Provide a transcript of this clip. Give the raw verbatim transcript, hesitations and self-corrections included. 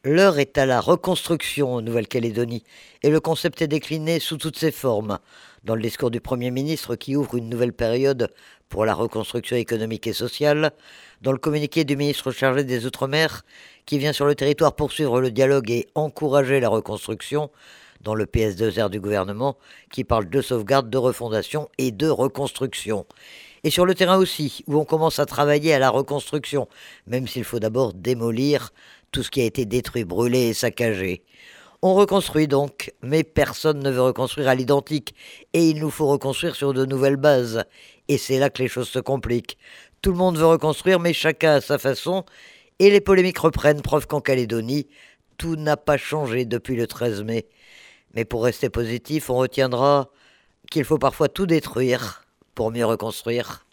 L'heure est à la reconstruction en Nouvelle-Calédonie et le concept est décliné sous toutes ses formes. Dans le discours du Premier ministre qui ouvre une nouvelle période pour la reconstruction économique et sociale, dans le communiqué du ministre chargé des Outre-mer qui vient sur le territoire poursuivre le dialogue et encourager la reconstruction, dans le P S deux R du gouvernement qui parle de sauvegarde, de refondation et de reconstruction. Et sur le terrain aussi, où on commence à travailler à la reconstruction, même s'il faut d'abord démolir tout ce qui a été détruit, brûlé et saccagé. On reconstruit donc, mais personne ne veut reconstruire à l'identique, et il nous faut reconstruire sur de nouvelles bases. Et c'est là que les choses se compliquent. Tout le monde veut reconstruire, mais chacun à sa façon, et les polémiques reprennent, preuve qu'en Calédonie, tout n'a pas changé depuis le treize mai. Mais pour rester positif, on retiendra qu'il faut parfois tout détruire pour mieux reconstruire.